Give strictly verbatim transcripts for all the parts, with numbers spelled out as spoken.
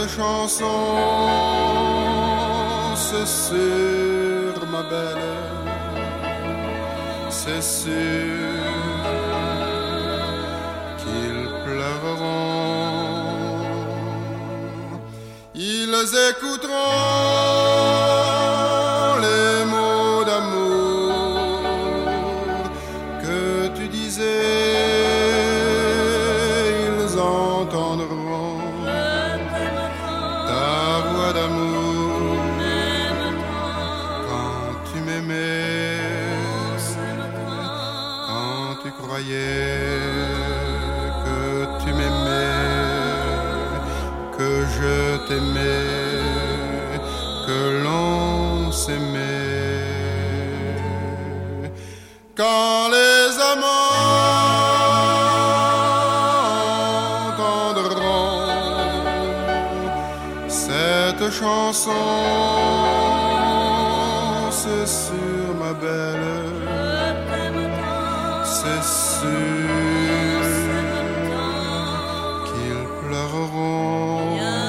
chanson, c'est sûr, ma belle, c'est sûr qu'ils pleureront. Ils écouteront les mots d'amour que tu disais, ils entendront ta voix d'amour quand tu m'aimais, quand tu croyais que tu m'aimais, que je t'aimais, que l'on s'aimait. Quand les amants entendront cette chanson, c'est sûr, ma belle, c'est sûr qu'ils pleureront.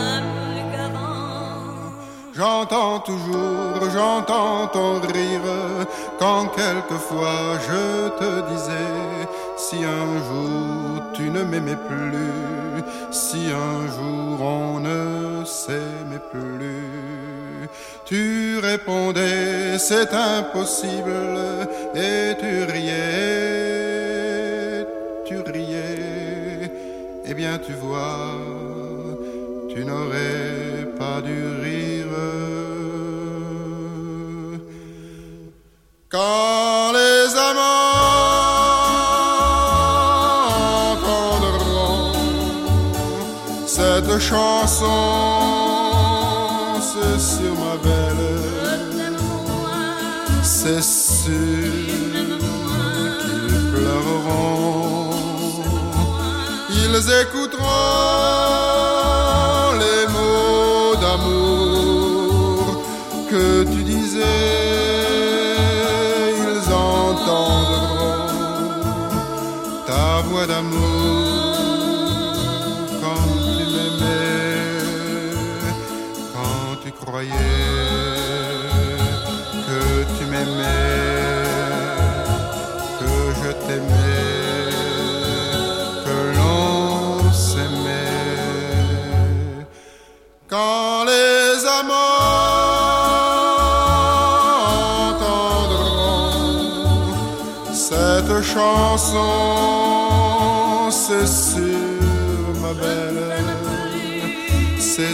J'entends toujours, j'entends ton rire quand quelquefois je te disais, si un jour tu ne m'aimais plus, si un jour on ne s'aimait plus, tu répondais c'est impossible et tu riais, tu riais, eh bien tu vois, tu n'aurais pas dû rire. Quand les amants entendront cette chanson, c'est sûr, ma belle, c'est sûr qu'ils pleureront. Ils écouteront les mots d'amour que tu disais, ils entendront ta voix d'amour quand tu m'aimais, quand tu croyais que tu m'aimais, que je t'aimais, que l'on s'aimait. Quand les amants entendront cette chanson, c'est sûr, ma belle, c'est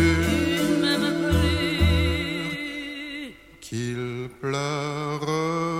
sûr qu'ils pleurent.